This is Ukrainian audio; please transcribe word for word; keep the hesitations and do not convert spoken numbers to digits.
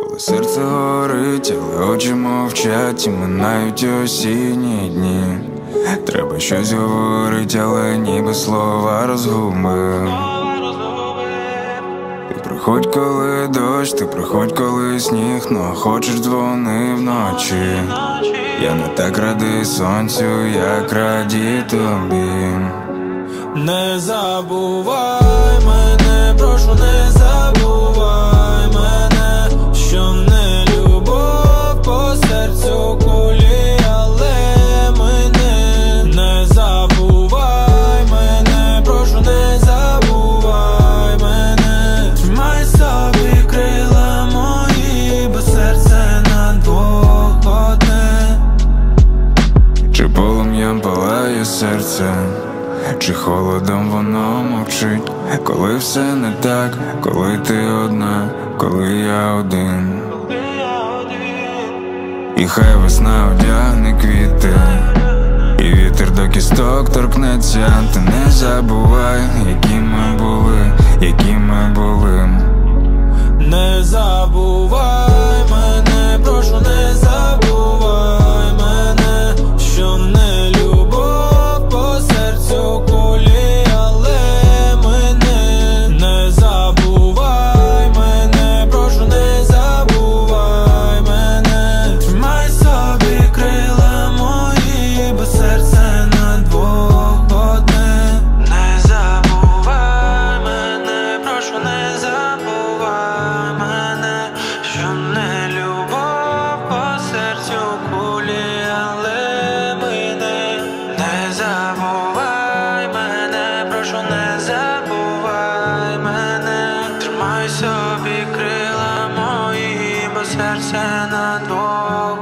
Коли серце горить, але очі мовчать, і минають осінні дні. Треба щось говорить, але ніби слова розгубив. Ти приходь, коли дощ, ти приходь, коли сніг, ну а хочеш дзвони вночі. Я не так радий сонцю, як радію тобі. Не забувай мене, прошу, не забувай мене, що не любов по серцю кулі, але мене. Не забувай мене, прошу, не забувай мене. Тримай собі крила мої, бо серце на двох одне. Чи полум'ям палає серце, чи холодом воно мовчить? Коли все не так, коли ти одна, коли я один. І хай весна одягне квіти, і вітер до кісток торкнеться. Ти не забувай, які ми були, які ми були. Не забувай мене, прошу, не забувай мене, що не любов по серцю кулі, але мене. Не забувай мене, прошу, не забувай мене. Тримай собі крила мої, бо серце на двох одне. Не забувай мене, прошу, не забувай мене, що не любов по серцю кулі, але мене. Не забувай мене, прошу, не забувай мене. Тримай собі крила мої, бо серце на двох.